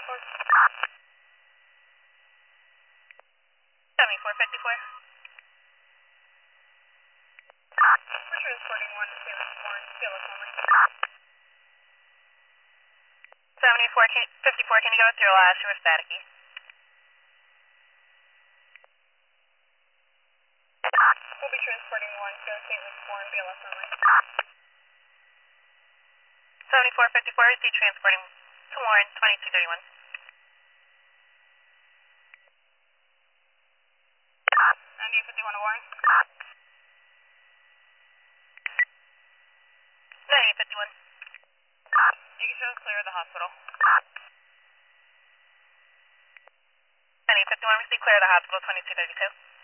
7454. We're transporting 1 to St. Louis Warren, Felix only. 54, can you go through last? You were staticky. We'll be transporting 1 to St. Louis Warren, BLS only. 7454, is he transporting to Warren, 2231. 9851 to Warren. 9851. You can show us clear of the hospital. 9851, we see clear of the hospital, 2232.